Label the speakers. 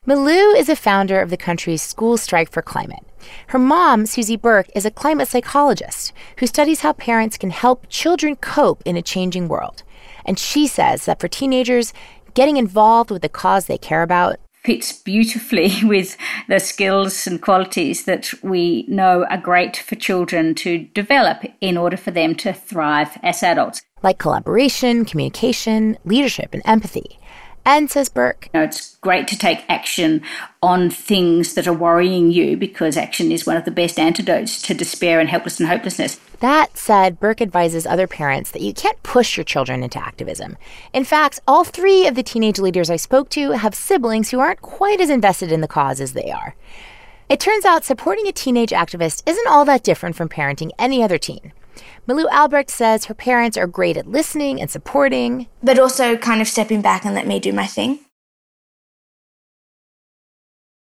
Speaker 1: Milou is a founder of the country's School Strike for Climate. Her mom, Susie Burke, is a climate psychologist who studies how parents can help children cope in a changing world. And she says that for teenagers, getting involved with the cause they care about
Speaker 2: fits beautifully with the skills and qualities that we know are great for children to develop in order for them to thrive as adults.
Speaker 1: Like collaboration, communication, leadership, and empathy. And, says Burke,
Speaker 2: it's great to take action on things that are worrying you because action is one of the best antidotes to despair and helplessness and hopelessness.
Speaker 1: That said, Burke advises other parents that you can't push your children into activism. In fact, all 3 of the teenage leaders I spoke to have siblings who aren't quite as invested in the cause as they are. It turns out supporting a teenage activist isn't all that different from parenting any other teen. Milou Albrecht says her parents are great at listening and supporting,
Speaker 3: but also kind of stepping back and let me do my thing.